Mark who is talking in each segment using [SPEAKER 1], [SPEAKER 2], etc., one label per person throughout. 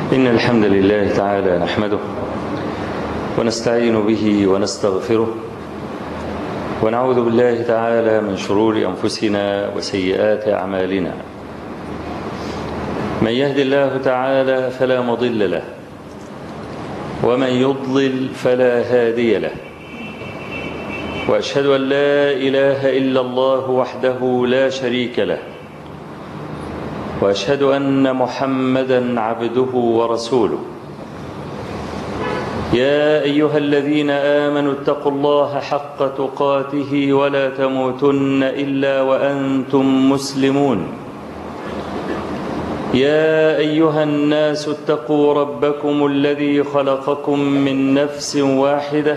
[SPEAKER 1] إن الحمد لله تعالى نحمده ونستعين به ونستغفره ونعوذ بالله تعالى من شرور أنفسنا وسيئات أعمالنا. من يهد الله تعالى فلا مضل له ومن يضلل فلا هادي له، وأشهد أن لا إله إلا الله وحده لا شريك له، وأشهد أن محمدا عبده ورسوله. يا أيها الذين آمنوا اتقوا الله حق تقاته ولا تموتن إلا وأنتم مسلمون. يا أيها الناس اتقوا ربكم الذي خلقكم من نفس واحدة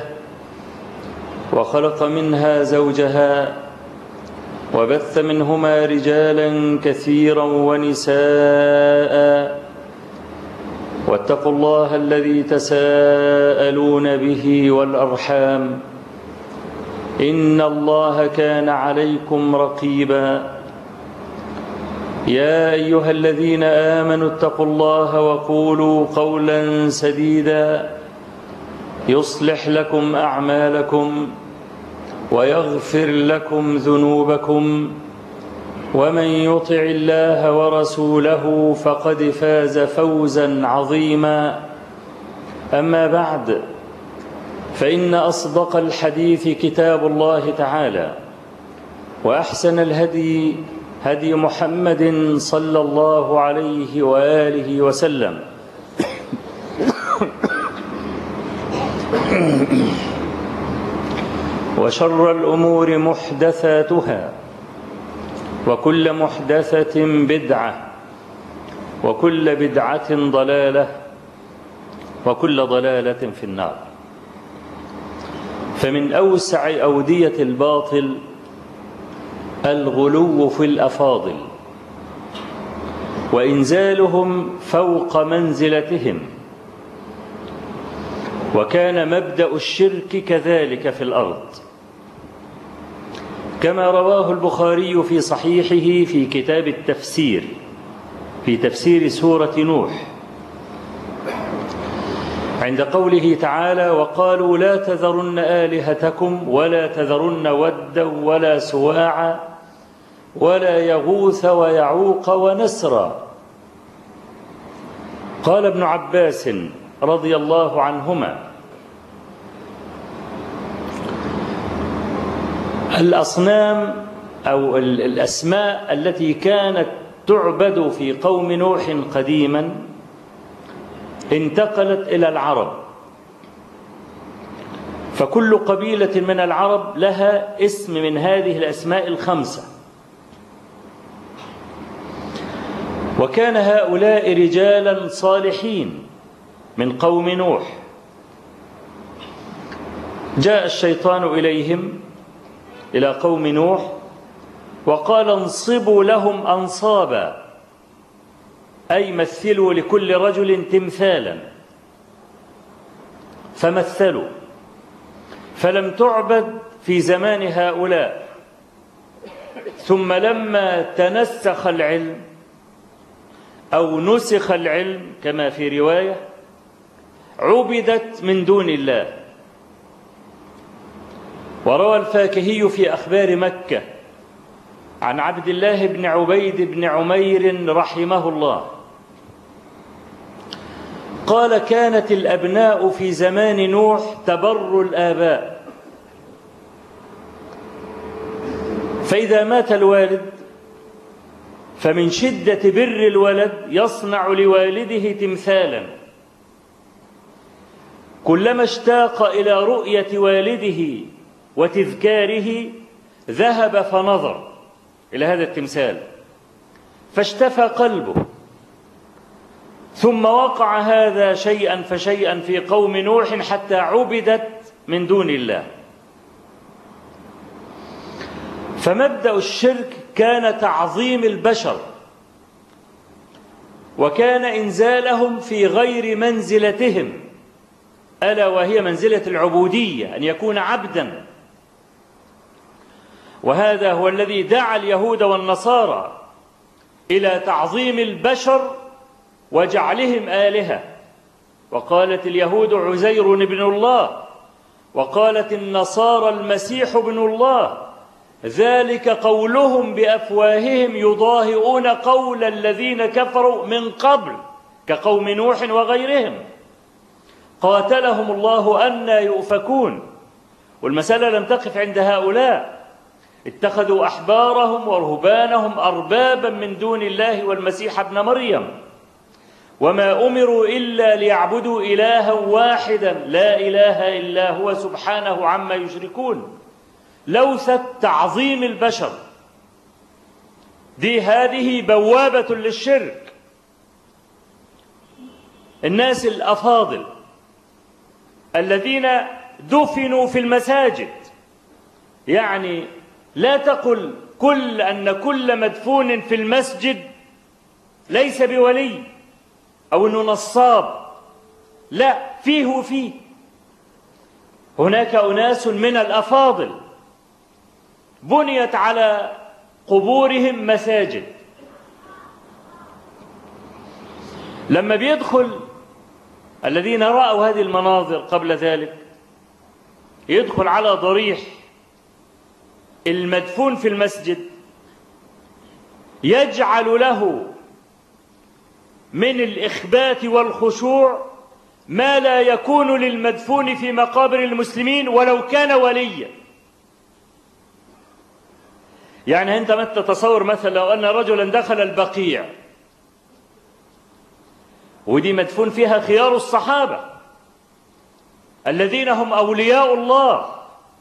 [SPEAKER 1] وخلق منها زوجها وبث منهما رجالا كثيرا ونساء، واتقوا الله الذي تساءلون به والأرحام إن الله كان عليكم رقيبا. يا أيها الذين آمنوا اتقوا الله وقولوا قولا سديدا يصلح لكم أعمالكم ويغفر لكم ذنوبكم، ومن يطع الله ورسوله فقد فاز فوزا عظيما. أما بعد، فإن أصدق الحديث كتاب الله تعالى، وأحسن الهدي هدي محمد صلى الله عليه وآله وسلم، وشر الأمور محدثاتها، وكل محدثة بدعة، وكل بدعة ضلالة، وكل ضلالة في النار. فمن أوسع أودية الباطل الغلو في الأفاضل وإنزالهم فوق منزلتهم، وكان مبدأ الشرك كذلك في الأرض، كما رواه البخاري في صحيحه في كتاب التفسير في تفسير سورة نوح عند قوله تعالى: وقالوا لا تذرن آلهتكم ولا تذرن ودا ولا سواعا ولا يغوث ويعوق ونسرا. قال ابن عباس رضي الله عنهما: الأصنام أو الأسماء التي كانت تعبد في قوم نوح قديما انتقلت إلى العرب، فكل قبيلة من العرب لها اسم من هذه الأسماء الخمسة. وكان هؤلاء رجالا صالحين من قوم نوح. جاء الشيطان إليهم إلى قوم نوح وقال: انصبوا لهم أنصابا، أي مثلوا لكل رجل تمثالا. فمثلوا، فلم تعبد في زمان هؤلاء. ثم لما تنسخ العلم أو نسخ العلم كما في رواية، عبدت من دون الله. وروى الفاكهي في أخبار مكة عن عبد الله بن عبيد بن عمير رحمه الله قال: كانت الأبناء في زمان نوح تبر الآباء، فإذا مات الوالد فمن شدة بر الولد يصنع لوالده تمثالا، كلما اشتاق إلى رؤية والده وتذكاره ذهب فنظر إلى هذا التمثال فاشتفى قلبه. ثم وقع هذا شيئا فشيئا في قوم نوح حتى عبدت من دون الله. فمبدأ الشرك كان تعظيم البشر، وكان إنزالهم في غير منزلتهم، ألا وهي منزلة العبودية، أن يكون عبدا. وهذا هو الذي دعا اليهود والنصارى إلى تعظيم البشر وجعلهم آلهة. وقالت اليهود عزير ابن الله، وقالت النصارى المسيح ابن الله، ذلك قولهم بأفواههم يضاهئون قول الذين كفروا من قبل كقوم نوح وغيرهم قاتلهم الله أنى يؤفكون. والمسألة لم تقف عند هؤلاء، اتخذوا أحبارهم ورهبانهم أربابا من دون الله والمسيح ابن مريم، وما أمروا إلا ليعبدوا إلها واحدا لا إله إلا هو سبحانه عما يشركون. لوثة تعظيم البشر هذه بوابة للشرك. الناس الأفاضل الذين دفنوا في المساجد، يعني لا تقل أن كل مدفون في المسجد ليس بولي أو أنه نصاب، لا، فيه وفيه. هناك أناس من الأفاضل بنيت على قبورهم مساجد. لما بيدخل الذين رأوا هذه المناظر قبل ذلك، يدخل على ضريح المدفون في المسجد، يجعل له من الإخبات والخشوع ما لا يكون للمدفون في مقابر المسلمين ولو كان وليا. يعني أنت ما تتصور مثلا لو أن رجلا دخل البقيع، ودي مدفون فيها خيار الصحابة الذين هم أولياء الله،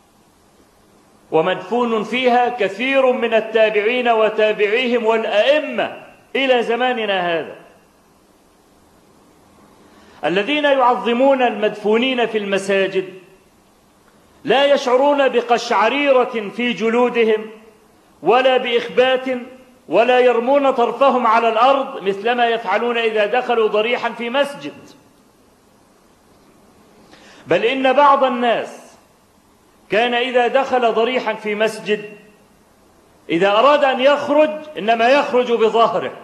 [SPEAKER 1] ومدفون فيها كثير من التابعين وتابعيهم والأئمة إلى زماننا هذا، الذين يعظمون المدفونين في المساجد لا يشعرون بقشعريرة في جلودهم ولا بإخبات، ولا يرمون طرفهم على الأرض مثلما يفعلون إذا دخلوا ضريحا في مسجد. بل إن بعض الناس كان إذا دخل ضريحا في مسجد، إذا أراد أن يخرج إنما يخرج بظهره.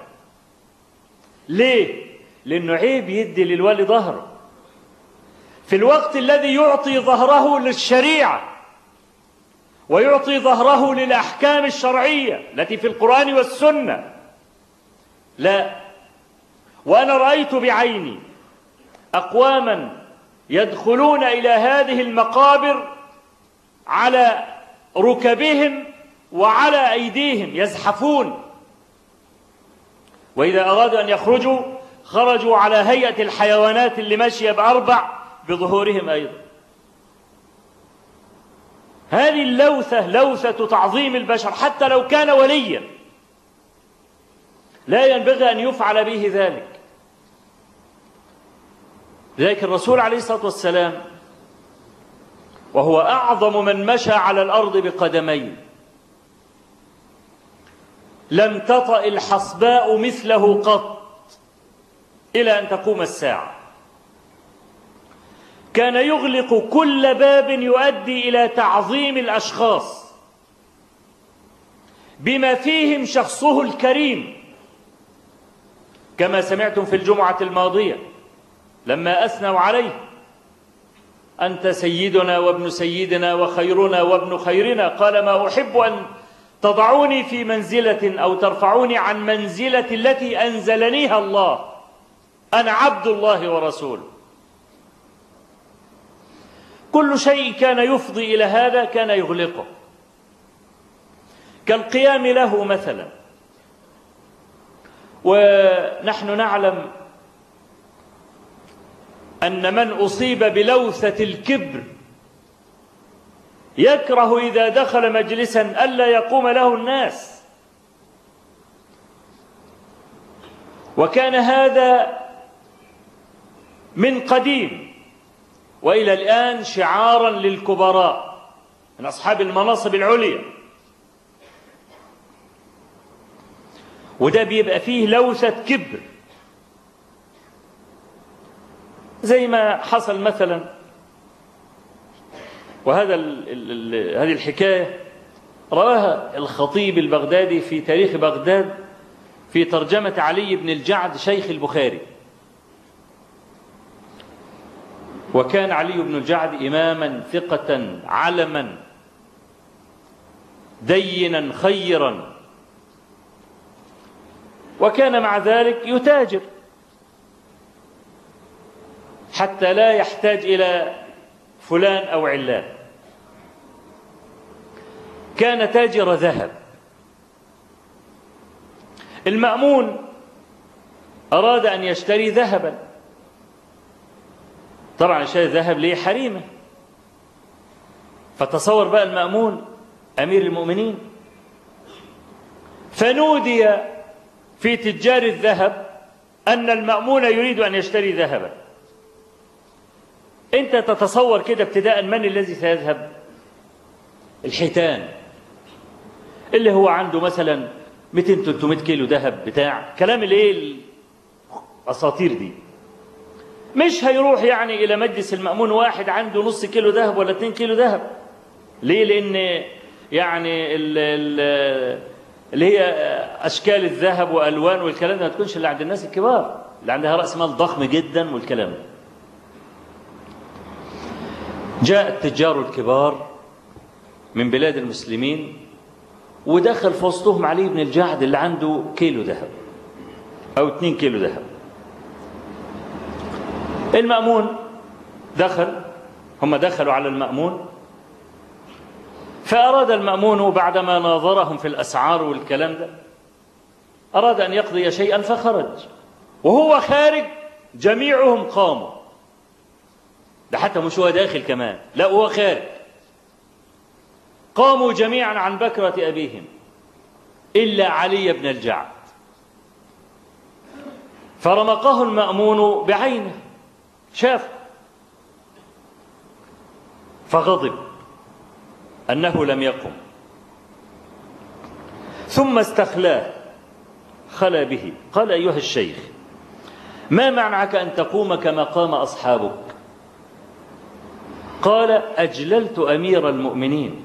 [SPEAKER 1] ليه؟ لأنه عيب يدي للولي ظهره في الوقت الذي يعطي ظهره للشريعة ويعطي ظهره للأحكام الشرعية التي في القرآن والسنة. لا، وأنا رأيت بعيني أقواما يدخلون إلى هذه المقابر على ركبهم وعلى أيديهم يزحفون، وإذا أرادوا أن يخرجوا خرجوا على هيئة الحيوانات اللي ماشية بأربع بظهورهم أيضا. هذه اللوثة لوثة تعظيم البشر حتى لو كان وليا، لا ينبغي أن يفعل به ذلك. لذلك الرسول عليه الصلاة والسلام وهو أعظم من مشى على الأرض بقدمين لم تطأ الحصباء مثله قط إلى أن تقوم الساعة، كان يغلق كل باب يؤدي إلى تعظيم الأشخاص بما فيهم شخصه الكريم، كما سمعتم في الجمعة الماضية لما أثنوا عليه: أنت سيدنا وابن سيدنا وخيرنا وابن خيرنا، قال: ما أحب أن تضعوني في منزلة أو ترفعوني عن منزلة التي أنزلنيها الله، أنا عبد الله ورسوله. كل شيء كان يفضي إلى هذا كان يغلقه، كالقيام له مثلا. ونحن نعلم أن من أصيب بلوثة الكبر يكره إذا دخل مجلسا ألا يقوم له الناس، وكان هذا من قديم وإلى الآن شعارا للكبراء من أصحاب المناصب العليا، وده بيبقى فيه لوثة كبر، زي ما حصل مثلا. هذه الحكاية رواها الخطيب البغدادي في تاريخ بغداد في ترجمة علي بن الجعد شيخ البخاري وكان علي بن الجعد إماما ثقة علما دينا خيرا، وكان مع ذلك يتاجر حتى لا يحتاج إلى فلان أو علان. كان تاجر ذهب. المأمون أراد أن يشتري ذهبا، طبعا يشتري ذهب ليه؟ حريمه. فتصور بقى المأمون أمير المؤمنين، فنودي في تجار الذهب أن المأمون يريد أن يشتري ذهبا. أنت تتصور كده ابتداء من الذي سيذهب؟ الحيتان اللي هو عنده مثلا 200-300 كيلو ذهب بتاع كلام الايه الاساطير دي، مش هيروح يعني الى مجلس المأمون واحد عنده نص كيلو ذهب ولا 2 كيلو ذهب. ليه؟ لان يعني اللي هي اشكال الذهب والوان والكلام ده ما تكونش اللي عند الناس الكبار اللي عندها راس مال ضخم جدا والكلام ده. جاء التجار الكبار من بلاد المسلمين ودخل في وسطهم علي بن الجعد اللي عنده كيلو ذهب أو 2 كيلو ذهب. المأمون دخل، هم دخلوا على المأمون، فأراد المأمون بعدما ناظرهم في الأسعار والكلام ده أراد أن يقضي شيئا فخرج، وهو خارج جميعهم قاموا. ده حتى مش هو داخل كمان، لا هو خارج. قاموا جميعا عن بكرة أبيهم إلا علي بن الجعد، فرمقه المأمون بعينه، شاف فغضب أنه لم يقم، ثم استخلاه، خلا به، قال: أيها الشيخ، ما معنعك أن تقوم كما قام أصحابك؟ قال: أجللت أمير المؤمنين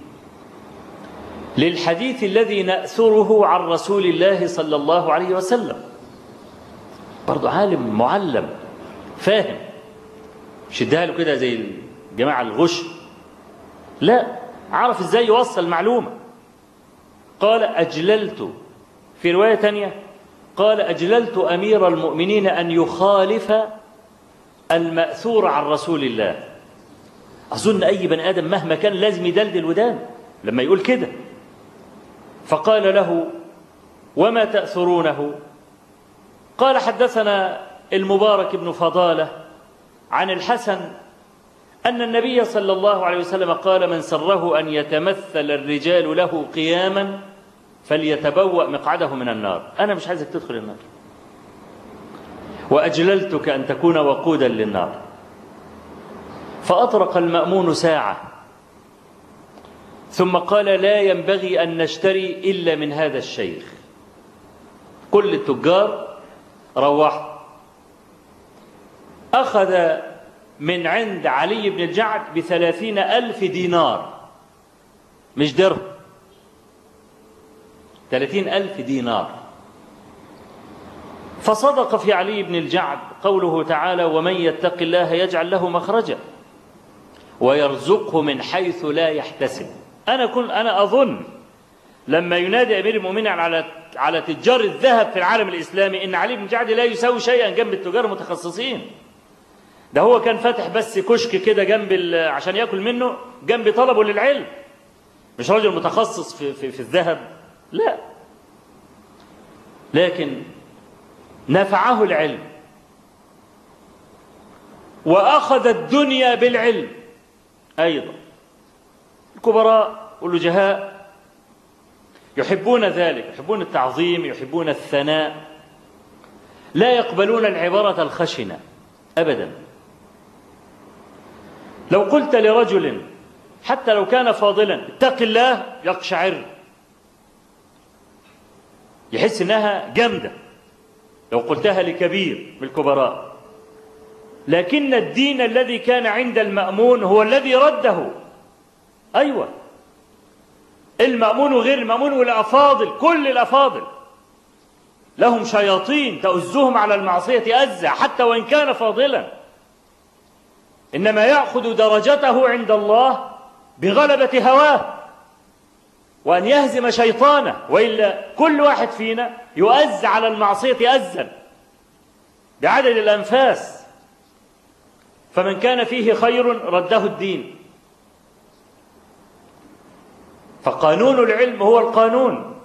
[SPEAKER 1] للحديث الذي نأثره عن رسول الله صلى الله عليه وسلم. برضو عالم معلم فاهم، مش اديها له كده زي الجماعة الغش، لا، عرف ازاي يوصل معلومة. قال: أجللت، في رواية تانية قال: أجللت أمير المؤمنين أن يخالف المأثور عن رسول الله. أظن أي بني آدم مهما كان لازم يدلدل ودان لما يقول كده. فقال له: وما تأثرونه؟ قال: حدثنا المبارك بن فضالة عن الحسن أن النبي صلى الله عليه وسلم قال: من سره أن يتمثل الرجال له قياما فليتبوأ مقعده من النار. أنا مش عايزك تدخل النار، وأجللتك أن تكون وقودا للنار. فأطرق المأمون ساعة ثم قال: لا ينبغي أن نشتري إلا من هذا الشيخ. كل التجار روحوا. أخذ من عند علي بن الجعد ب30,000 دينار، مش درهم، 30,000 دينار. فصدق في علي بن الجعد قوله تعالى: ومن يتق الله يجعل له مخرجا ويرزقه من حيث لا يحتسب. أنا أظن لما ينادي أمير المؤمنين على تجار الذهب في العالم الإسلامي إن علي بن الجعد لا يساوي شيئا جنب التجار المتخصصين. ده هو كان فاتح بس كشك كده جنب عشان يأكل منه جنب طلبه للعلم، مش راجل متخصص في الذهب، لا، لكن نفعه العلم وأخذ الدنيا بالعلم أيضا. الكبراء والوجهاء يحبون ذلك، يحبون التعظيم، يحبون الثناء، لا يقبلون العبارة الخشنة أبدا. لو قلت لرجل حتى لو كان فاضلا اتق الله يقشعر، يحس انها جامده لو قلتها لكبير من الكبراء. لكن الدين الذي كان عند المأمون هو الذي رده. أيوة، المأمون وغير المأمون والأفاضل، كل الأفاضل لهم شياطين تؤزهم على المعصية أزة حتى وإن كان فاضلا. إنما يأخذ درجته عند الله بغلبة هواه وأن يهزم شيطانه، وإلا كل واحد فينا يؤز على المعصية أزا بعدد الأنفاس. فمن كان فيه خير رده الدين. فقانون العلم هو القانون.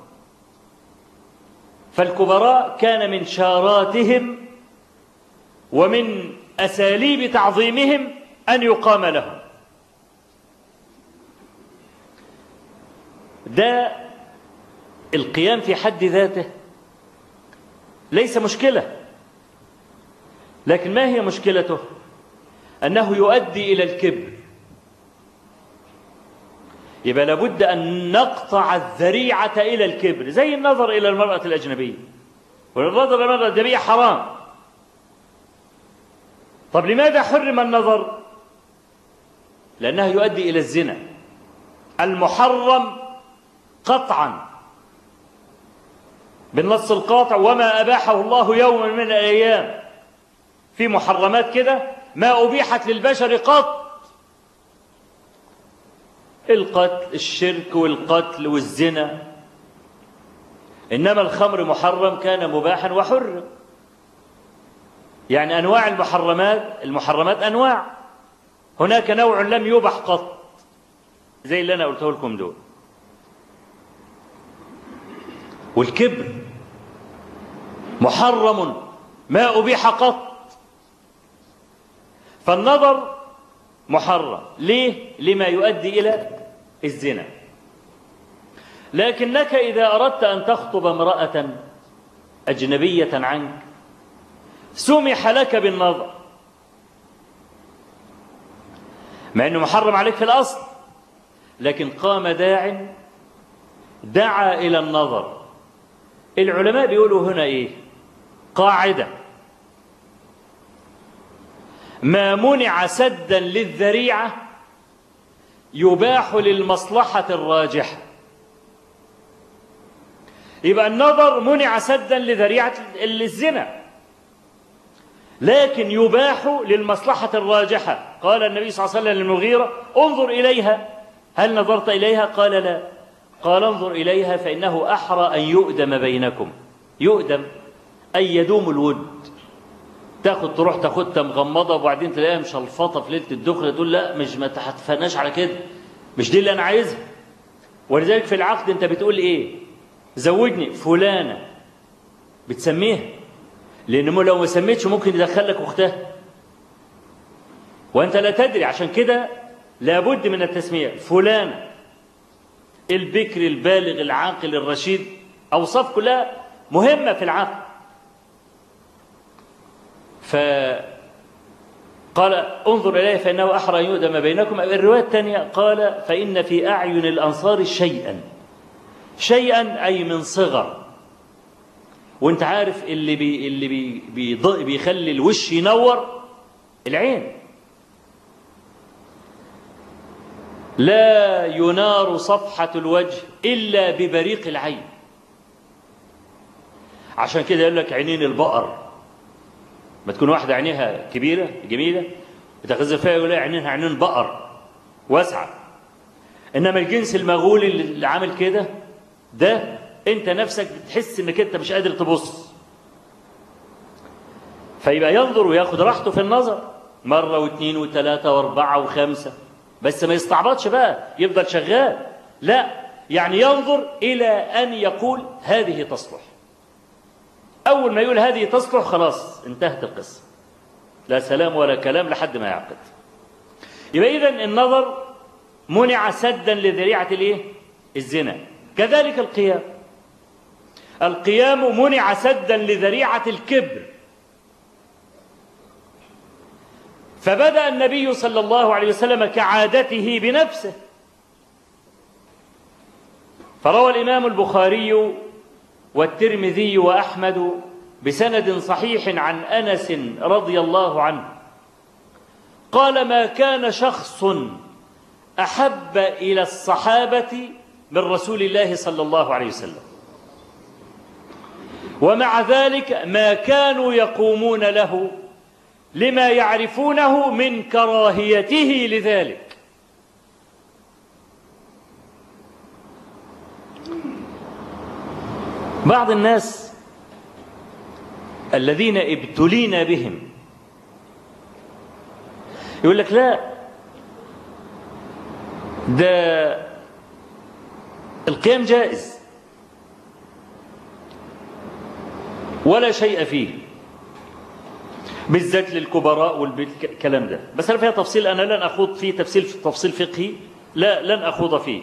[SPEAKER 1] فالكبراء كان من شاراتهم ومن أساليب تعظيمهم أن يقام لهم. ده القيام في حد ذاته ليس مشكلة، لكن ما هي مشكلته؟ أنه يؤدي إلى الكبر. يبقى لابد أن نقطع الذريعة إلى الكبر، زي النظر إلى المرأة الأجنبية. والنظر إلى المرأة الأجنبية حرام. طب لماذا حرم النظر؟ لأنه يؤدي إلى الزنا المحرم قطعا بالنص القاطع. وما أباحه الله يوما من الأيام، في محرمات كده ما أبيحت للبشر قط: القتل، الشرك والقتل والزنا. إنما الخمر محرم كان مباحا وحرم. يعني أنواع المحرمات أنواع. هناك نوع لم يبح قط زي اللي أنا قلته لكم دول. والكبر محرم ما أبيح قط. فالنظر محرم. ليه؟ لما يؤدي إلى الزنا. لكنك إذا أردت أن تخطب امرأة أجنبية عنك سمح لك بالنظر، مع أنه محرم عليك في الأصل، لكن قام دعا إلى النظر. العلماء بيقولوا هنا إيه؟ قاعدة: ما منع سدا للذريعة يباح للمصلحة الراجحة. يبقى النظر منع سدا لذريعة الزنا، لكن يباح للمصلحة الراجحة. قال النبي صلى الله عليه وسلم للمغيرة: انظر إليها، هل نظرت إليها؟ قال لا. قال: انظر إليها فإنه أحرى أن يؤدم بينكم. يؤدم أي يدوم الود. تروح تاخدها مغمضة وبعدين تلاقيها مشلفطة في ليلة الدخلة، تقول لا مش ما تتفناش على كده، مش دي اللي أنا عايزها. ولذلك في العقد أنت بتقول إيه؟ زوجني فلانة، بتسميها، لأنه لو ما سميتش ممكن يدخل لك أختها وأنت لا تدري. عشان كده لابد من التسمية. فلانة، البكر البالغ العاقل الرشيد، أوصاف كلها مهمة في العقد. فقال: انظر إليه فإنه أحرى أن يؤدم بينكم. الرواية الثانية قال: فإن في أعين الأنصار شيئا أي من صغر. وانت عارف اللي بيخلي الوش ينور العين. لا ينار صفحة الوجه إلا ببريق العين. عشان كده يقول لك عينين البقر. ما تكون واحدة عينيها كبيرة جميلة بتغذى فيها يقول لها عينيها عينين بقر واسعة. إنما الجنس المغولي اللي عامل كده ده أنت نفسك بتحس إنك أنت مش قادر تبص. فيبقى ينظر وياخد راحته في النظر مرة واثنين وثلاثة واربعة وخمسة، بس ما يستعبطش بقى يفضل شغال. لا، يعني ينظر إلى أن يقول هذه تصلح. أول ما يقول هذه تصلح خلاص انتهت القصة، لا سلام ولا كلام لحد ما يعقد. يبقى إذن النظر منع سدا لذريعة الزنا. كذلك القيام منع سدا لذريعة الكبر. فبدأ النبي صلى الله عليه وسلم كعادته بنفسه. فروى الإمام البخاري والترمذي وأحمد بسند صحيح عن أنس رضي الله عنه قال: ما كان شخص أحب إلى الصحابة من رسول الله صلى الله عليه وسلم، ومع ذلك ما كانوا يقومون له لما يعرفونه من كراهيته لذلك. بعض الناس الذين ابتلينا بهم يقول لك لا، ده القيام جائز ولا شيء فيه، بالذات للكبراء والكلام ده. بس أنا فيها تفصيل، أنا لن أخوض فيه تفصيل فقهي، لا لن أخوض فيه.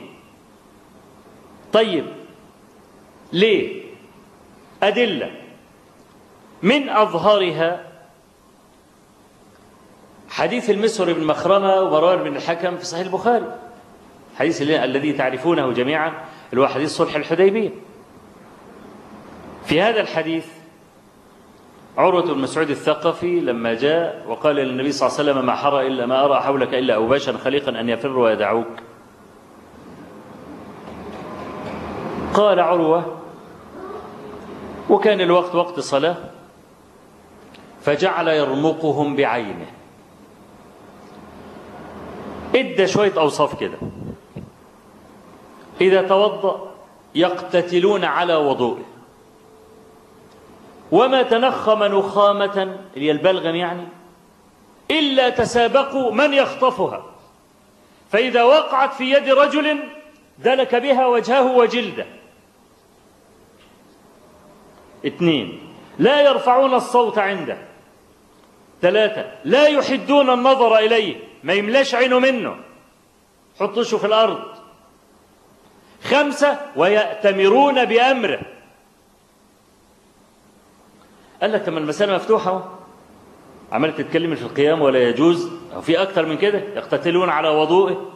[SPEAKER 1] طيب ليه؟ أدلة من أظهرها حديث المسور بن مخرمة ومروان بن الحكم في صحيح البخاري، حديث الذي تعرفونه جميعا، اللي هو حديث صلح الحديبية. في هذا الحديث عروة بن مسعود الثقفي لما جاء وقال للنبي صلى الله عليه وسلم: ما أرى حولك إلا أوباشا خليقا أن يفر ويدعوك. قال عروة: وكان الوقت وقت صلاة، فجعل يرمقهم بعينه. ادى شوية أوصاف كده: إذا توضأ يقتتلون على وضوئه، وما تنخم نخامة اللي هي البلغم يعني إلا تسابقوا من يخطفها، فإذا وقعت في يد رجل دلك بها وجهه وجلده. 2 لا يرفعون الصوت عنده. 3 لا يحدون النظر إليه، ما يملاش عينه منه، حطوشه في الأرض. 5 ويأتمرون بأمره. قال لك لما المسألة مفتوحة عمال تتكلم في القيام ولا يجوز، أو في أكثر من كده، يقتتلون على وضوئه.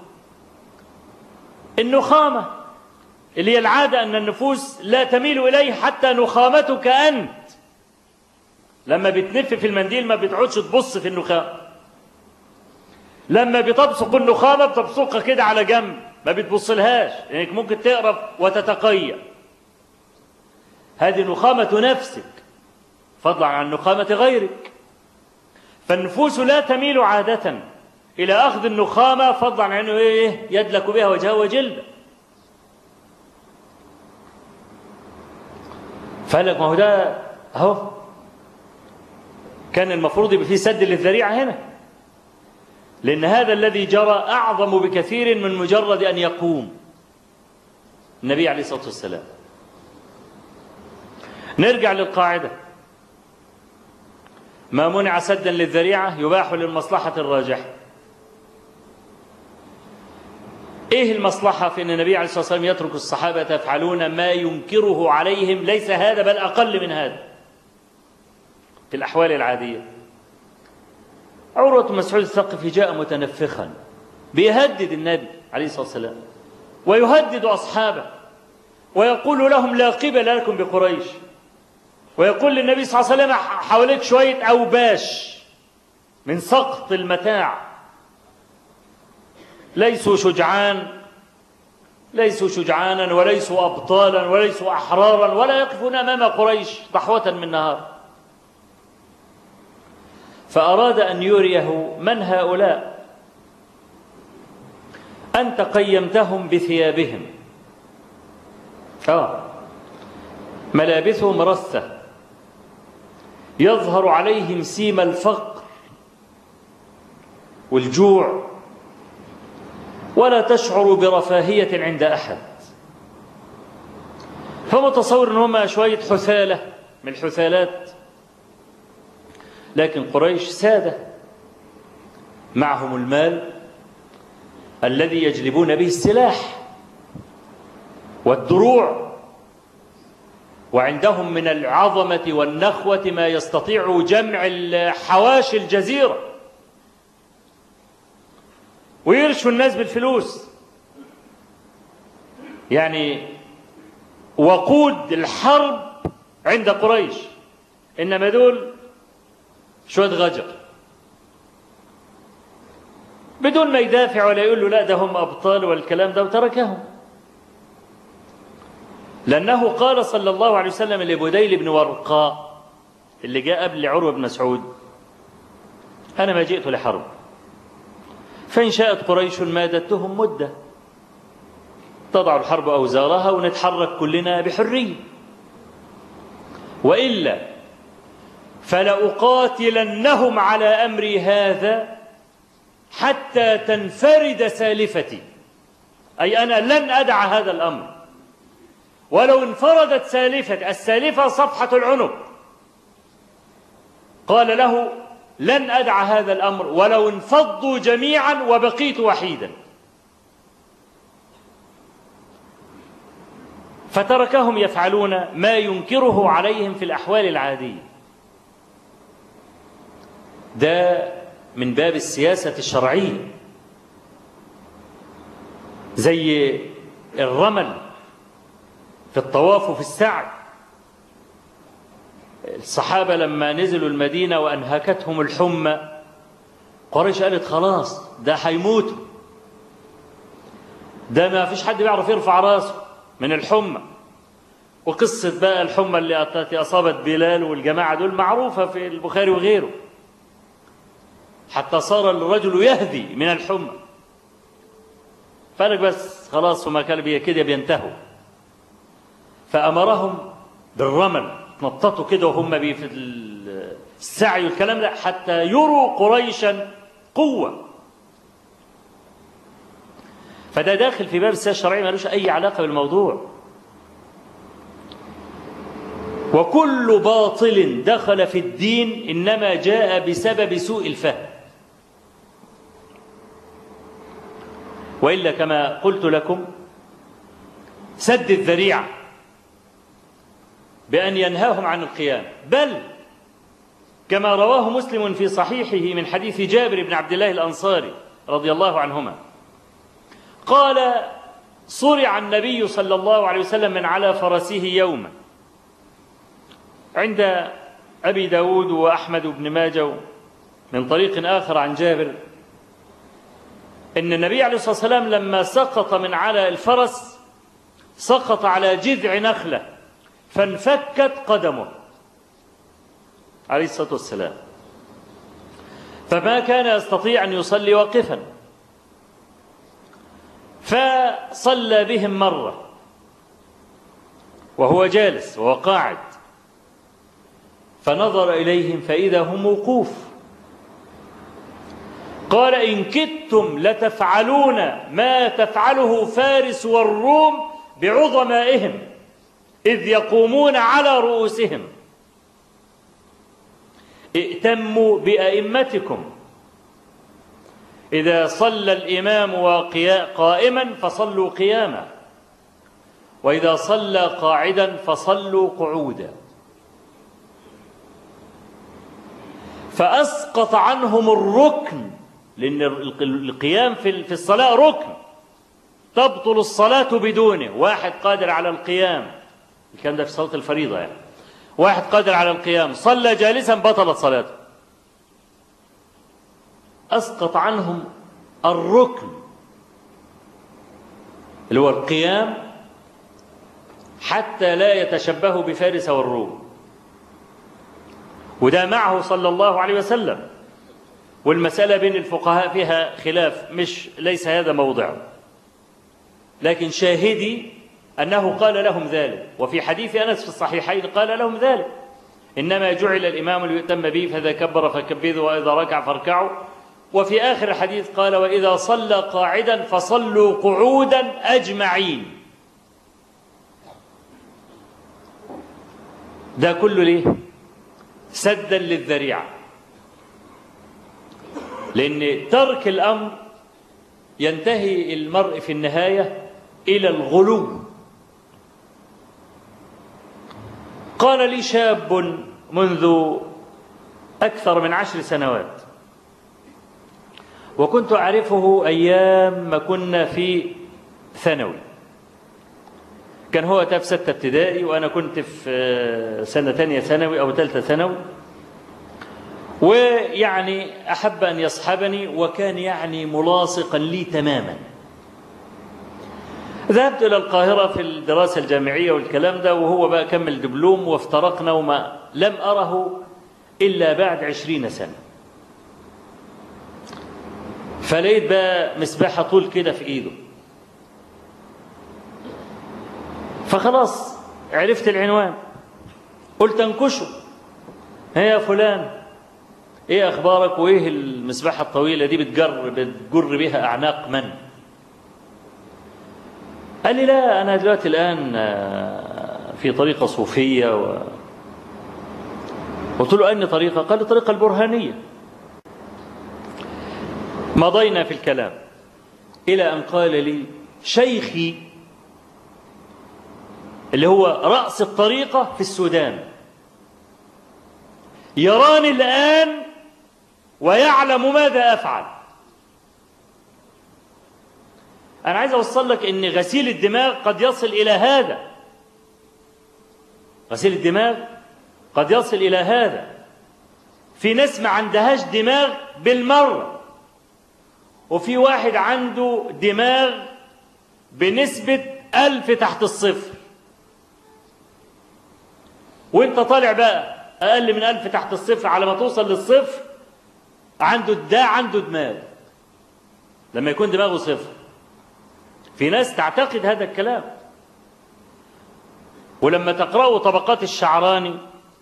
[SPEAKER 1] النخامة اللي هي العادة أن النفوس لا تميل إليه حتى نخامتك أنت، لما بتنف في المنديل ما بتقعدش تبص في النخامة، لما بتبصق النخامة بتبصقها كده على جنب، ما بتبصلهاش لأنك ممكن تقرب وتتقيأ. هذه نخامة نفسك فضلا عن نخامة غيرك. فالنفوس لا تميل عادة إلى أخذ النخامة فضلا عن أنه يدلك بها وجهه وجلده. فقالك ما هو ده أهو كان المفروض يبقى فيه سد للذريعة هنا، لأن هذا الذي جرى أعظم بكثير من مجرد أن يقوم النبي عليه الصلاة والسلام. نرجع للقاعدة: ما منع سدا للذريعة يباح للمصلحة الراجحة. إيه المصلحة في أن النبي عليه الصلاة والسلام يترك الصحابة يفعلون ما ينكره عليهم؟ ليس هذا بل أقل من هذا في الأحوال العادية. عروة بن مسعود الثقفي جاء متنفخا بيهدد النبي عليه الصلاة والسلام ويهدد أصحابه ويقول لهم: لا قبل لكم بقريش. ويقول للنبي صلى الله عليه وسلم: حواليك شوية أوباش من سقط المتاع، ليسوا شجعانا وليسوا أبطالا وليسوا أحرارا ولا يقفون أمام قريش ضحوة من نهار. فأراد أن يريه من هؤلاء. أنت قيمتهم بثيابهم، ملابسهم رثة يظهر عليهم سيم الفقر والجوع، ولا تشعر برفاهية عند أحد. فمتصور أنهم شوية حثالة من الحثالات، لكن قريش سادة معهم المال الذي يجلبون به السلاح والدروع، وعندهم من العظمة والنخوة ما يستطيع جمع حواشي الجزيرة، ويرشوا الناس بالفلوس. يعني وقود الحرب عند قريش، إنما دول شوية غجر بدون ما يدافع ولا يقول له لا ده هم أبطال والكلام ده، وتركهم. لأنه قال صلى الله عليه وسلم لبديل بن ورقاء اللي جاء قبل عروة بن مسعود: أنا ما جئت لحرب، فإن شاءت قريش مادتهم مدة تضع الحرب أوزارها ونتحرك كلنا بحرية، وإلا فلأقاتلنهم على أمري هذا حتى تنفرد سالفتي، أي أنا لن أدع هذا الأمر، ولو انفردت سالفتي. السالفة صفحة العنق. قال له لن أدع هذا الأمر ولو انفضوا جميعا وبقيت وحيدا. فتركهم يفعلون ما ينكره عليهم في الأحوال العادية. ده من باب السياسة الشرعية، زي الرمل في الطواف وفي السعي. الصحابة لما نزلوا المدينة وأنهكتهم الحمى، قريش قالت خلاص ده هيموتوا، ده ما فيش حد بيعرف يرفع راسه من الحمى. وقصة بقى الحمى التي أصابت بلال والجماعة دول معروفة في البخاري وغيره، حتى صار الرجل يهدي من الحمى. فقالك بس خلاص هما كانوا كده بينتهوا، فأمرهم بالرمل، نططوا كده وهم في السعي والكلام ده حتى يروا قريشا قوة. فده داخل في باب السياسة الشرعية، مالوش أي علاقة بالموضوع. وكل باطل دخل في الدين إنما جاء بسبب سوء الفهم، وإلا كما قلت لكم سد الذريعة بأن ينهاهم عن القيام. بل كما رواه مسلم في صحيحه من حديث جابر بن عبد الله الأنصاري رضي الله عنهما قال: صرع النبي صلى الله عليه وسلم من على فرسه يوما، عند أبي داود وأحمد بن ماجه من طريق آخر عن جابر إن النبي عليه الصلاة والسلام لما سقط من على الفرس سقط على جذع نخلة فانفكت قدمه عليه الصلاة والسلام، فما كان يستطيع أن يصلي واقفا، فصلى بهم مرة وهو جالس وهو قاعد، فنظر إليهم فإذا هم وقوف. قال: إن كدتم لتفعلون ما تفعله فارس والروم بعظمائهم إذ يقومون على رؤوسهم، ائتموا بأئمتكم، إذا صلى الإمام قائما فصلوا قياما، وإذا صلى قاعدا فصلوا قعودا. فأسقط عنهم الركن، لأن القيام في الصلاة ركن تبطل الصلاة بدونه. واحد قادر على القيام، الكلام ده في صلاة الفريضة يعني، واحد قادر على القيام صلى جالسا بطلت صلاته. أسقط عنهم الركن اللي هو القيام حتى لا يتشبهوا بفارس والروم، وده معه صلى الله عليه وسلم. والمسألة بين الفقهاء فيها خلاف، ليس هذا موضعه، لكن شاهدي أنه قال لهم ذلك. وفي حديث أنس في الصحيحين قال لهم ذلك: إنما جعل الإمام ليؤتم به، فإذا كبر فكبروا وإذا ركع فاركعوا. وفي آخر الحديث قال: وإذا صلى قاعدا فصلوا قعودا أجمعين. ده كله ليه؟ سدا للذريعة، لأن ترك الأمر ينتهي المرء في النهاية إلى الغلو. قال لي شاب منذ أكثر من 10 سنوات، وكنت أعرفه أيام ما كنا في ثانوي، كان هو في 6 ابتدائي وأنا كنت في سنة 2 ثانوي أو 3 ثانوي، ويعني أحب أن يصحبني وكان يعني ملاصقا لي تماما. ذهبت إلى القاهرة في الدراسة الجامعية والكلام ده، وهو بقى كمل دبلوم، وافترقنا وما لم أره إلا بعد 20 سنة. فلقيت بقى مسبحة طول كده في إيده، فخلاص عرفت العنوان، قلت انكشه. هي يا فلان، ايه اخبارك وايه المسبحة الطويلة دي بتجر بها اعناق من؟ قال لي لا انا دلوقتي الان في طريقة صوفية قلت له أني طريقة؟ قال لي طريقة البرهانية. مضينا في الكلام إلى أن قال لي شيخي اللي هو رأس الطريقة في السودان يراني الآن ويعلم ماذا أفعل. أنا عايز أوصل لك أن غسيل الدماغ قد يصل إلى هذا، غسيل الدماغ قد يصل إلى هذا. في ناس ما عندهاش دماغ بالمرة، وفي واحد عنده دماغ بنسبة 1000 تحت الصفر، وانت طالع بقى أقل من 1000 تحت الصفر على ما توصل للصفر عنده دماغ لما يكون دماغه صفر. في ناس تعتقد هذا الكلام، ولما تقرأوا طبقات الشعراني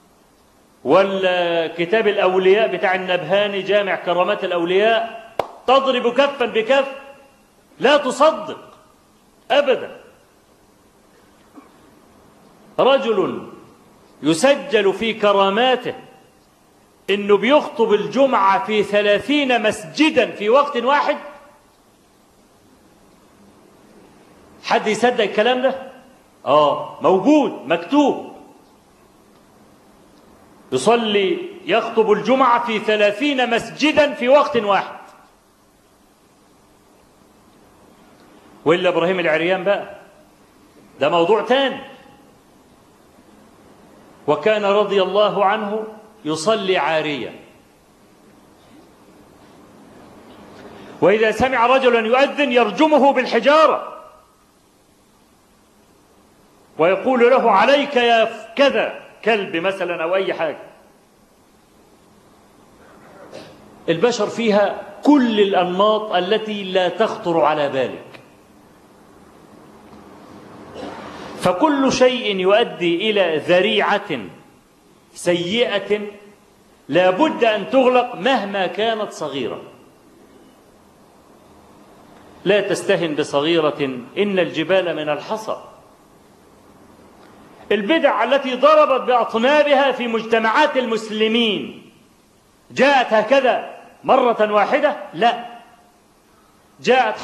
[SPEAKER 1] والكتاب الأولياء بتاع النبهاني جامع كرامات الأولياء تضرب كفا بكف لا تصدق أبدا. رجل يسجل في كراماته إنه بيخطب الجمعة في 30 مسجدا في وقت واحد. حد يصدق الكلام ده؟ موجود مكتوب. يخطب الجمعة في 30 مسجدا في وقت واحد. وإلا إبراهيم العريان بقى ده موضوع تاني. وكان رضي الله عنه يصلي عاريا، وإذا سمع رجلا يؤذن يرجمه بالحجارة ويقول له عليك يا كذا كلب مثلا أو أي حاجة. البشر فيها كل الأنماط التي لا تخطر على بالك، فكل شيء يؤدي إلى ذريعة سيئة لا بد أن تغلق مهما كانت صغيرة. لا تستهن بصغيرة إن الجبال من الحصى. البدع التي ضربت بأطنابها في مجتمعات المسلمين جاءت هكذا مرة واحدة؟ لا، جاءت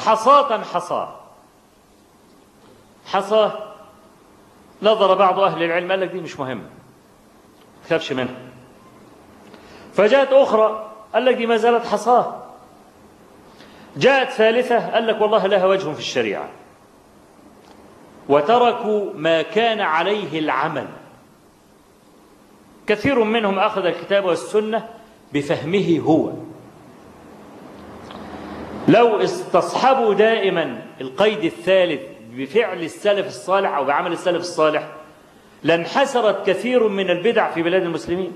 [SPEAKER 1] حصاة. نظر بعض أهل العلم قال لك دي مش مهمة ما تخافش منها. فجاءت أخرى قال لك دي ما زالت حصاة. جاءت ثالثة قال لك والله لها وجه في الشريعة. وتركوا ما كان عليه العمل. كثير منهم أخذ الكتاب والسنة بفهمه هو. لو استصحبوا دائما القيد الثالث بفعل السلف الصالح أو بعمل السلف الصالح لانحسرت كثير من البدع في بلاد المسلمين.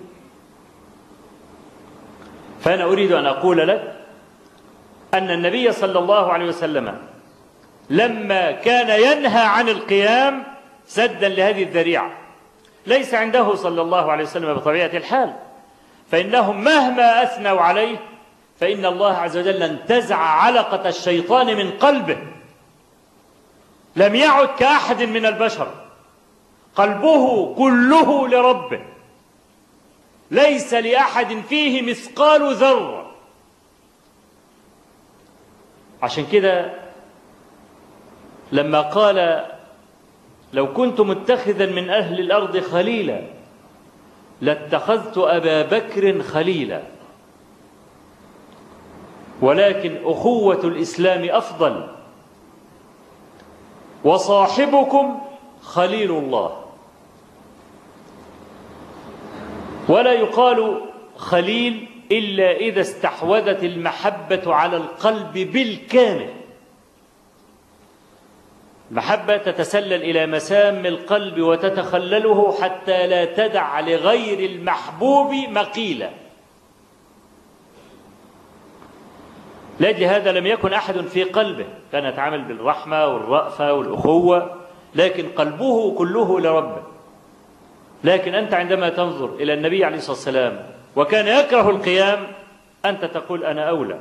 [SPEAKER 1] فأنا أريد أن أقول لك أن النبي صلى الله عليه وسلم لما كان ينهى عن القيام سدا لهذه الذريعة ليس عنده صلى الله عليه وسلم بطبيعة الحال، فإنهم مهما أثنوا عليه فإن الله عز وجل انتزع علقة الشيطان من قلبه. لم يعد كأحد من البشر، قلبه كله لربه، ليس لأحد فيه مثقال ذرة. عشان كده لما قال لو كنت متخذا من أهل الأرض خليلا لاتخذت أبا بكر خليلا، ولكن أخوة الإسلام أفضل، وصاحبكم خليل الله. ولا يقال خليل إلا إذا استحوذت المحبة على القلب بالكامل. المحبة تتسلل إلى مسام القلب وتتخلله حتى لا تدع لغير المحبوب مقيلا. لأجل هذا لم يكن أحد في قلبه، كان يتعامل بالرحمة والرأفة والأخوة، لكن قلبه كله لربه. لكن أنت عندما تنظر إلى النبي عليه الصلاة والسلام وكان يكره القيام، أنت تقول أنا أولى.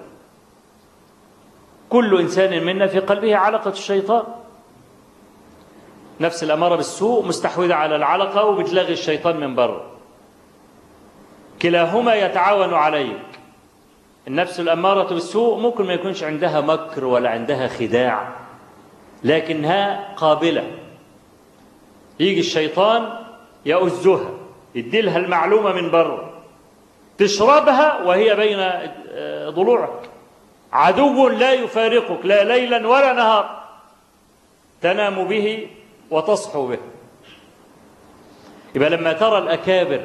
[SPEAKER 1] كل إنسان منا في قلبه علقة الشيطان، نفس الأمارة بالسوء مستحوذة على العلقة وبتلغي الشيطان من بره، كلاهما يتعاون عليك. النفس الأمارة بالسوء ممكن ما يكونش عندها مكر ولا عندها خداع، لكنها قابلة. يجي الشيطان يؤزها، يديلها المعلومة من بره، تشربها وهي بين ضلوعك. عدو لا يفارقك لا ليلا ولا نهار، تنام به وتصحو به. يبقى لما ترى الأكابر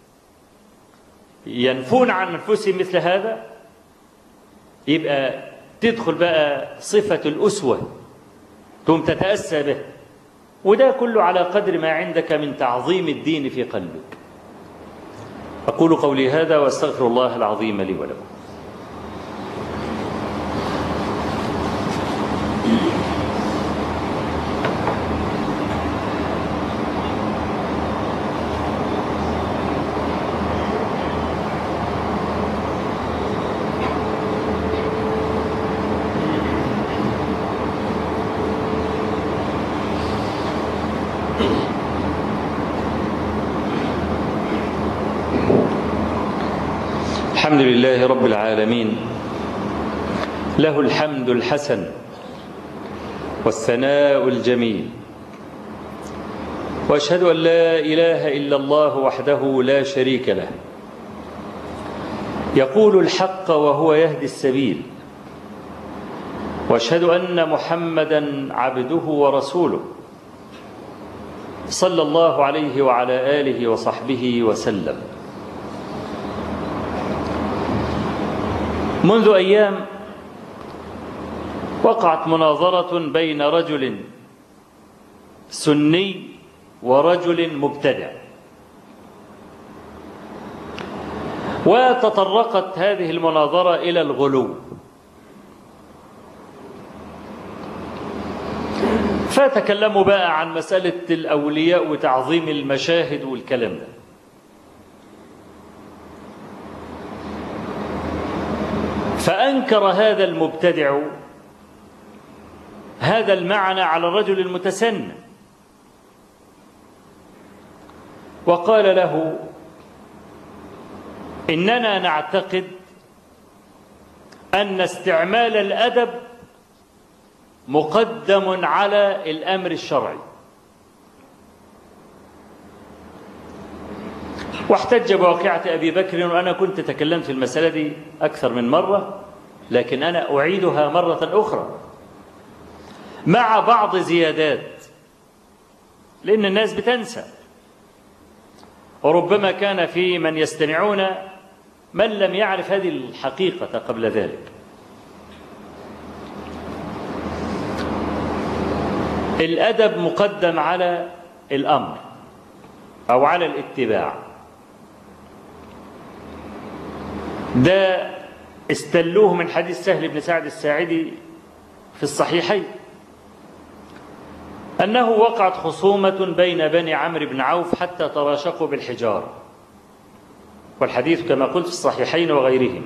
[SPEAKER 1] ينفون عن أنفسهم مثل هذا، يبقى تدخل بقى صفة الأسوة، ثم تتأسى به. وده كله على قدر ما عندك من تعظيم الدين في قلبك. أقول قولي هذا وأستغفر الله العظيم لي ولكم. الحمد لله رب العالمين، له الحمد الحسن والثناء الجميل، وأشهد أن لا إله إلا الله وحده لا شريك له، يقول الحق وهو يهدي السبيل، وأشهد أن محمدا عبده ورسوله صلى الله عليه وعلى آله وصحبه وسلم. منذ أيام وقعت مناظرة بين رجل سني ورجل مبتدع، وتطرقت هذه المناظرة إلى الغلو، فتكلموا بقى عن مسألة الأولياء وتعظيم المشاهد والكلام ده. فأنكر هذا المبتدع هذا المعنى على الرجل المتسنن، وقال له: إننا نعتقد أن استعمال الأدب مقدم على الأمر الشرعي. واحتج بواقعة أبي بكر، وأنا كنت تكلمت في المسألة دي أكثر من مرة، لكن أنا أعيدها مرة أخرى مع بعض زيادات، لأن الناس بتنسى، وربما كان في من يستمعون من لم يعرف هذه الحقيقة قبل ذلك. الأدب مقدم على الأمر أو على الاتباع. ده استلوه من حديث سهل بن سعد الساعدي في الصحيحين، أنه وقعت خصومة بين بني عمرو بن عوف حتى تراشقوا بالحجارة، والحديث كما قلت في الصحيحين وغيرهما.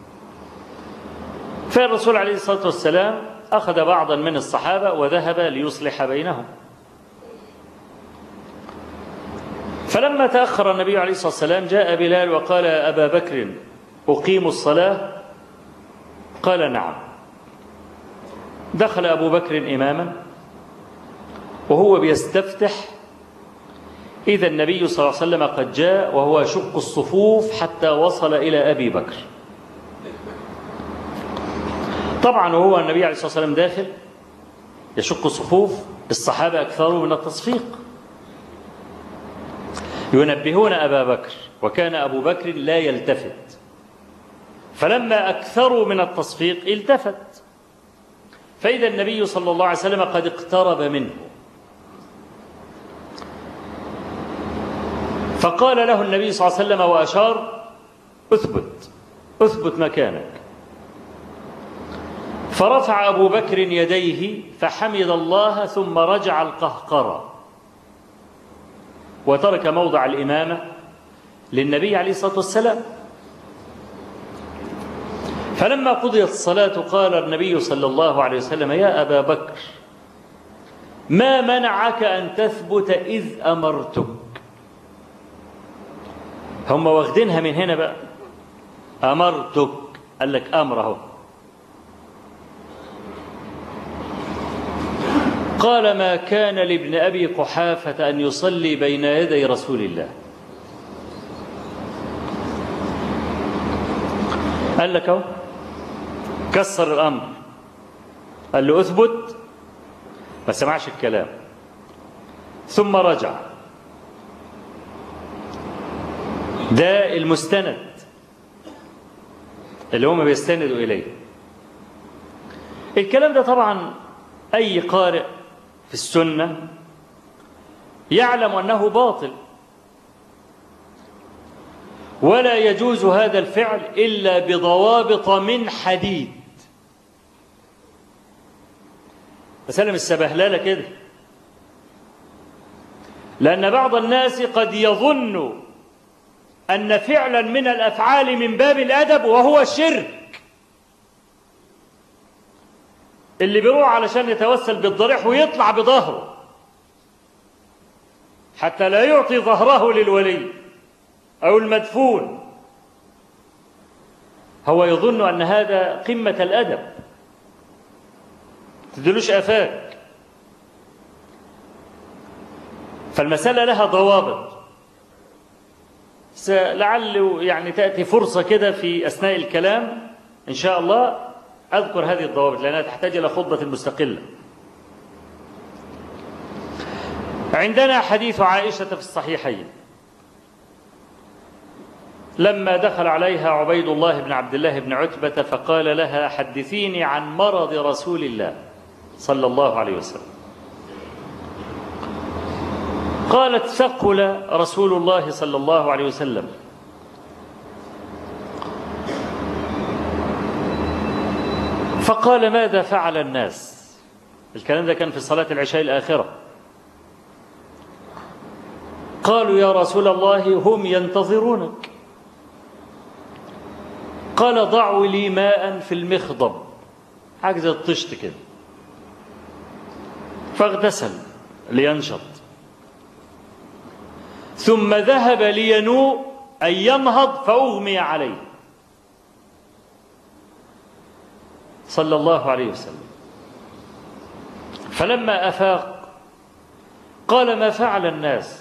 [SPEAKER 1] فالرسول عليه الصلاة والسلام أخذ بعضا من الصحابة وذهب ليصلح بينهم. فلما تأخر النبي عليه الصلاة والسلام جاء بلال وقال: أبا بكر أقيم الصلاة؟ قال: نعم. دخل أبو بكر إماما وهو بيستفتح، إذا النبي صلى الله عليه وسلم قد جاء وهو يشق الصفوف حتى وصل إلى أبي بكر. طبعا وهو النبي عليه الصلاة والسلام داخل يشق الصفوف، الصحابة أكثروا من التصفيق، ينبهون أبا بكر، وكان أبو بكر لا يلتفت، فلما أكثروا من التصفيق التفت، فإذا النبي صلى الله عليه وسلم قد اقترب منه، فقال له النبي صلى الله عليه وسلم وأشار: أثبت مكانك. فرفع أبو بكر يديه فحمد الله ثم رجع القهقرة وترك موضع الإمامة للنبي عليه الصلاة والسلام. فلما قضيت الصلاة قال النبي صلى الله عليه وسلم: يا أبا بكر، ما منعك أن تثبت إذ أمرتك؟ هم واخدينها من هنا بقى، أمرتك، قال لك أمره. قال: ما كان لابن أبي قحافة أن يصلي بين يدي رسول الله. قال لك اهو، كسر الأمر، قال له اثبت، ما سمعش الكلام، ثم رجع. ده المستند اللي هم بيستندوا إليه. الكلام ده طبعا أي قارئ في السنة يعلم أنه باطل، ولا يجوز هذا الفعل إلا بضوابط من حديد. مسألة السبهللة كده، لأن بعض الناس قد يظن أن فعلا من الأفعال من باب الأدب وهو الشرك، اللي بيروح علشان يتوسل بالضريح ويطلع بظهره حتى لا يعطي ظهره للولي أو المدفون، هو يظن أن هذا قمة الأدب، تدلوش أفاك. فالمسألة لها ضوابط، لعل يعني تأتي فرصة كده في أثناء الكلام إن شاء الله أذكر هذه الضوابط، لأنها تحتاج إلى خطبة مستقلة. عندنا حديث عائشة في الصحيحين لما دخل عليها عبيد الله بن عبد الله بن عتبة فقال لها: حدثيني عن مرض رسول الله صلى الله عليه وسلم. قالت: ثقل رسول الله صلى الله عليه وسلم. فقال: ماذا فعل الناس؟ الكلام ده كان في صلاة العشاء الآخرة. قالوا: يا رسول الله هم ينتظرونك. قال: ضعوا لي ماء في المخضب، حاجة زي الطشت كده، فاغتسل لينشط، ثم ذهب لينوء أي ينهض فأغمي عليه صلى الله عليه وسلم. فلما أفاق قال: ما فعل الناس؟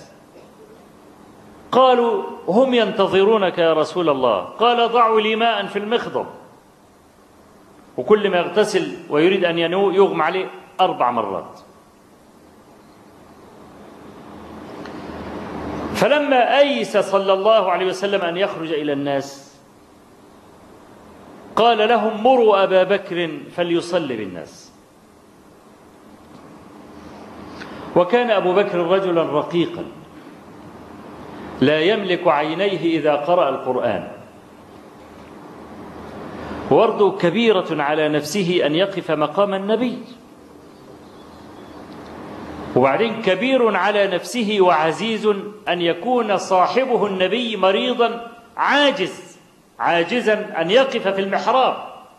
[SPEAKER 1] قالوا: هم ينتظرونك يا رسول الله. قال: ضعوا لي ماء في المخضب. وكل ما يغتسل ويريد أن ينوء يغمى عليه 4 مرات. فلما أيس صلى الله عليه وسلم أن يخرج إلى الناس قال لهم: مروا أبا بكر فليصلي بالناس. وكان أبو بكر رجلا رقيقا لا يملك عينيه إذا قرأ القرآن، وبرضه كبيرة على نفسه أن يقف مقام النبي، وبعدين كبير على نفسه وعزيز أن يكون صاحبه النبي مريضا عاجزا أن يقف في المحراب.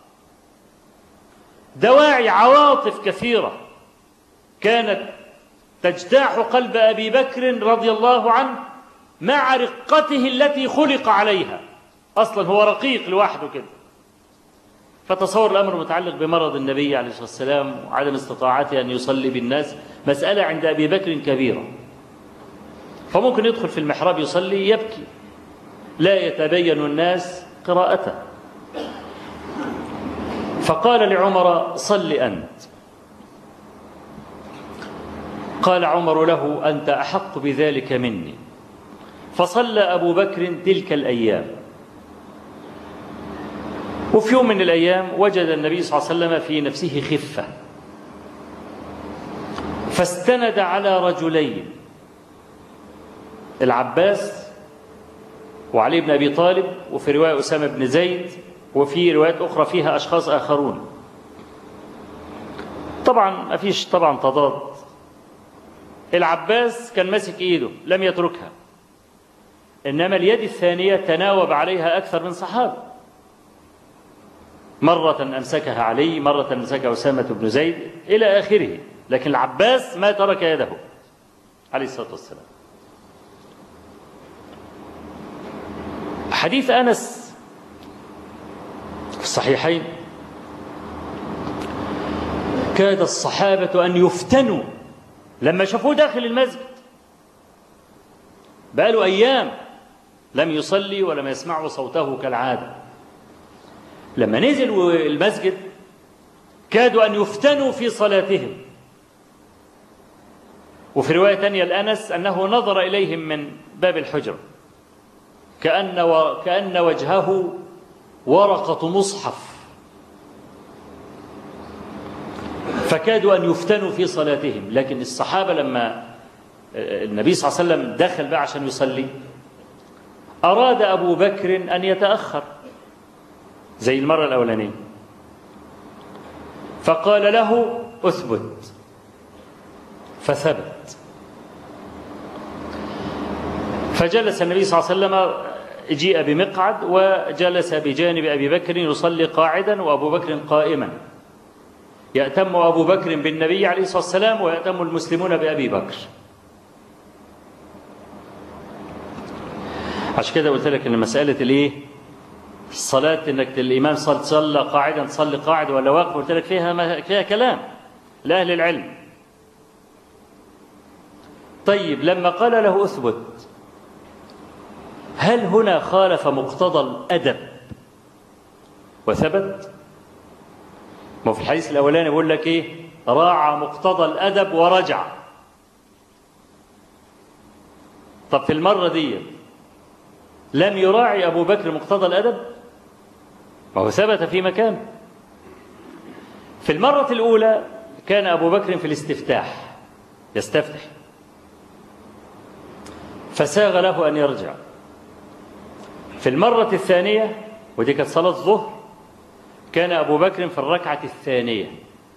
[SPEAKER 1] دواعي عواطف كثيرة كانت تجتاح قلب أبي بكر رضي الله عنه مع رقته التي خلق عليها، أصلا هو رقيق لوحده كده. فتصور الأمر متعلق بمرض النبي عليه الصلاة والسلام وعدم استطاعته أن يصلي بالناس، مسألة عند أبي بكر كبيرة. فممكن يدخل في المحراب يصلي يبكي، لا يتبين الناس قراءته. فقال لعمر: صل أنت. قال عمر له: أنت أحق بذلك مني. فصلى أبو بكر تلك الأيام. وفي يوم من الأيام وجد النبي صلى الله عليه وسلم في نفسه خفة، فاستند على رجلين، العباس وعلي بن أبي طالب، وفي رواية أسامة بن زيد، وفي روايات أخرى فيها أشخاص آخرون. طبعا ما فيش طبعا تضاد. العباس كان ماسك إيده لم يتركها، إنما اليد الثانية تناوب عليها أكثر من صحابي، مرة أمسكها علي، مرة أمسكها أسامة بن زيد إلى آخره، لكن العباس ما ترك يده عليه الصلاة والسلام. حديث أنس في الصحيحين: كاد الصحابة أن يفتنوا لما شافوه داخل المسجد، بقاله أيام لم يصلي ولم يسمعوا صوته كالعادة، لما نزلوا المسجد كادوا أن يفتنوا في صلاتهم. وفي رواية ثانية لأنس أنه نظر إليهم من باب الحجرة كأن وجهه ورقة مصحف، فكادوا أن يفتنوا في صلاتهم. لكن الصحابة لما النبي صلى الله عليه وسلم دخل بقى عشان يصلي، أراد أبو بكر أن يتأخر زي المرة الأولانية، فقال له: أثبت، فثبت. فجلس النبي صلى الله عليه وسلم، جيء بمقعد وجلس بجانب أبي بكر يصلي قاعدا وأبو بكر قائما، يأتم أبو بكر بالنبي عليه الصلاة والسلام ويأتم المسلمون بأبي بكر. عشان كده قلت لك إن مسألة الإيه؟ الصلاة، إنك الإمام صلى قاعدا تصلي قاعد ولا واقف، قلت لك فيها كلام لأهل العلم. طيب لما قال له أثبت، هل هنا خالف مقتضى الأدب وثبت؟ ما في الحديث الأولاني بيقول لك إيه؟ راعى مقتضى الأدب ورجع. طب في المرة دي لم يراعي أبو بكر مقتضى الأدب؟ ما هو ثبت في مكان. في المرة الأولى كان أبو بكر في الاستفتاح يستفتح، فساغ له أن يرجع. في المرة الثانية، ودي كانت صلاة الظهر، كان أبو بكر في الركعة الثانية.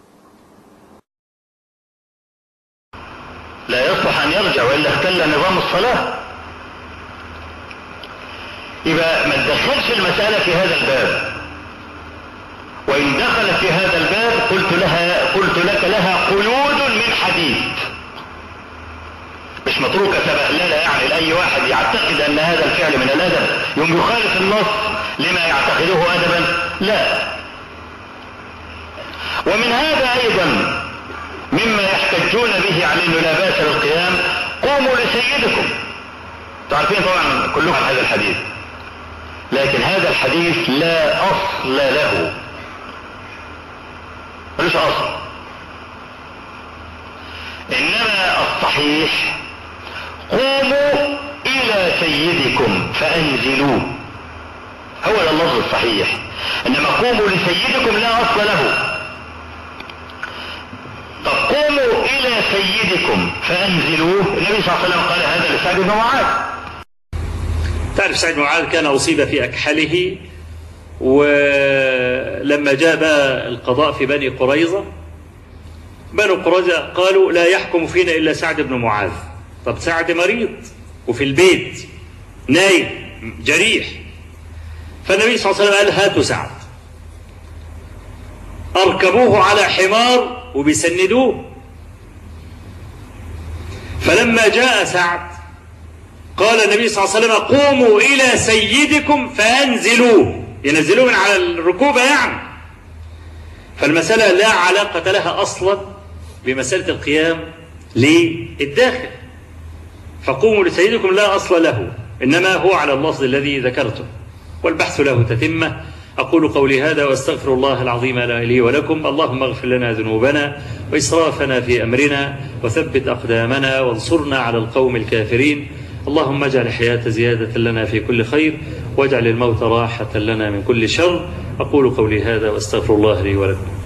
[SPEAKER 2] لا يصلح أن يرجع وإلا اختل نظام الصلاة. يبقى ما تدخلش المسألة في هذا الباب، وإن دخلت في هذا الباب قلت لك لها قيود من حديد، مش متروكة سبهللة يعني لأي واحد يعتقد أن هذا الفعل من الأدب يوم يخالف النص لما يعتقده أدبا. لا. ومن هذا أيضا مما يحتجون به على أنه لا بأس بالقيام: قوموا لسيدكم. تعرفين طبعا كلكم هذا الحديث، لكن هذا الحديث لا أصل له، ملوش أصل. إنما الصحيح: قوموا إلى سيدكم فأنزلوه، هو ده اللفظ الصحيح. إنما قوموا لسيدكم لا أصل له. طب قوموا إلى سيدكم فأنزلوه، النبي صلى الله عليه وسلم قال هذا لسعد بن معاذ.
[SPEAKER 1] تعرف سعد بن معاذ كان أصيب في أكحله، ولما جاء بقى القضاء في بني قريظة، بنو قريظة قالوا لا يحكم فينا إلا سعد بن معاذ. طب سعد مريض وفي البيت نايم جريح، فالنبي صلى الله عليه وسلم قال: هاتوا سعد. أركبوه على حمار وبيسندوه. فلما جاء سعد قال النبي صلى الله عليه وسلم: قوموا إلى سيدكم فأنزلوه، ينزلوه من على الركوبة يعني. فالمسألة لا علاقة لها أصلا بمسألة القيام للداخل، فقوموا لسيدكم لا أصل له، إنما هو على اللفظ الذي ذكرته، والبحث له تتمة. أقول قولي هذا وأستغفر الله العظيم لي ولكم. اللهم اغفر لنا ذنوبنا وإسرافنا في أمرنا وثبت أقدامنا وانصرنا على القوم الكافرين. اللهم اجعل الحياة زيادة لنا في كل خير، واجعل الموت راحة لنا من كل شر. أقول قولي هذا وأستغفر الله لي ولكم.